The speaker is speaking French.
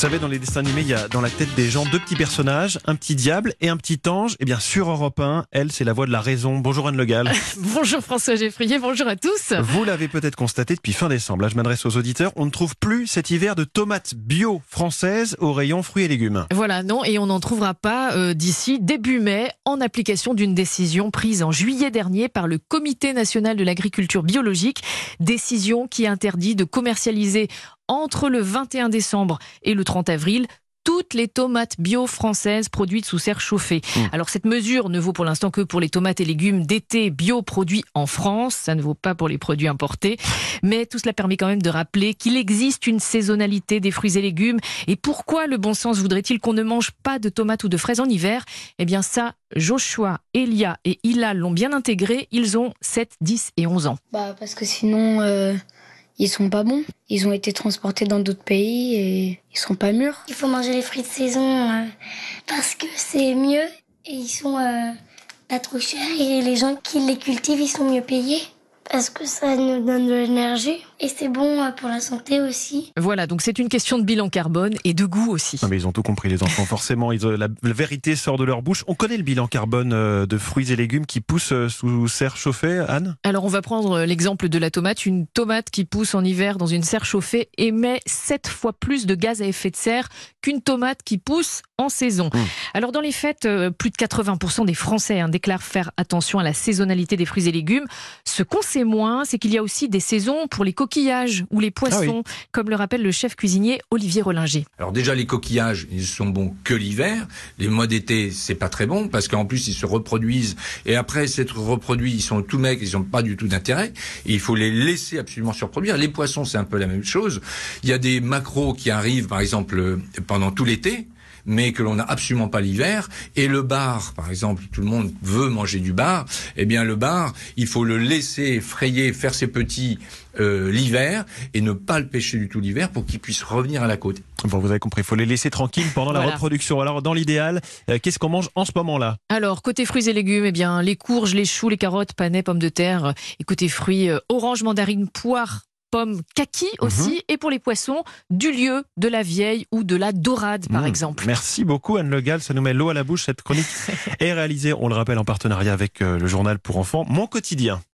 savez, dans les dessins animés, il y a dans la tête des gens deux petits personnages, un petit diable et un petit ange. Et bien sur Europe 1, elle, c'est la voix de la raison. Bonjour Anne Le Gall. Bonjour François Geffrier, bonjour à tous. Vous l'avez peut-être constaté depuis fin décembre. Là, je m'adresse aux auditeurs. On ne trouve plus cet hiver de tomates bio françaises au rayon fruits et légumes. Voilà, non, et on n'en trouvera pas d'ici début mai, en application d'une décision prise en juillet dernier par le Comité national de l'agriculture biologique. Décision qui interdit de commercialiser entre le 21 décembre et le 30 avril toutes les tomates bio françaises produites sous serre chauffée. Alors cette mesure ne vaut pour l'instant que pour les tomates et légumes d'été bio produits en France, ça ne vaut pas pour les produits importés, mais tout cela permet quand même de rappeler qu'il existe une saisonnalité des fruits et légumes. Et pourquoi le bon sens voudrait-il qu'on ne mange pas de tomates ou de fraises en hiver ? Eh bien ça, Joshua, Elia et Hilal l'ont bien intégré, ils ont 7, 10 et 11 ans. Parce que sinon... Ils sont pas bons. Ils ont été transportés dans d'autres pays et ils sont pas mûrs. Il faut manger les fruits de saison parce que c'est mieux et ils sont pas trop chers et les gens qui les cultivent, ils sont mieux payés parce que ça nous donne de l'énergie et c'est bon pour la santé aussi. Voilà, donc c'est une question de bilan carbone et de goût aussi. Non mais ils ont tout compris les enfants, forcément, la vérité sort de leur bouche. On connaît le bilan carbone de fruits et légumes qui poussent sous serre chauffée, Anne ? Alors on va prendre l'exemple de la tomate. Une tomate qui pousse en hiver dans une serre chauffée émet 7 fois plus de gaz à effet de serre qu'une tomate qui pousse en saison. Alors dans les faits, plus de 80% des Français déclarent faire attention à la saisonnalité des fruits et légumes. Ce qu'on sait moins, c'est qu'il y a aussi des saisons pour les coquillages ou les poissons, comme le rappelle le chef cuisinier Olivier Rollinger. Alors déjà les coquillages, ils sont bons que l'hiver. Les mois d'été, c'est pas très bon parce qu'en plus ils se reproduisent et après s'être reproduits, ils sont tout maigres, ils n'ont pas du tout d'intérêt. Et il faut les laisser absolument se reproduire. Les poissons, c'est un peu la même chose. Il y a des maquereaux qui arrivent, par exemple, pendant tout l'été, mais que l'on n'a absolument pas l'hiver. Et le bar, par exemple, tout le monde veut manger du bar. Eh bien, le bar, il faut le laisser frayer, faire ses petits l'hiver et ne pas le pêcher du tout l'hiver pour qu'il puisse revenir à la côte. Bon, vous avez compris, il faut les laisser tranquilles pendant la reproduction. Alors, dans l'idéal, qu'est-ce qu'on mange en ce moment-là ? Alors, côté fruits et légumes, eh bien, les courges, les choux, les carottes, panais, pommes de terre. Et côté fruits, oranges, mandarines, poires, pommes, kaki aussi. Et pour les poissons, du lieu, de la vieille ou de la dorade, par exemple. Merci beaucoup Anne Le Gall, ça nous met l'eau à la bouche. Cette chronique est réalisée, on le rappelle, en partenariat avec le journal pour enfants Mon Quotidien.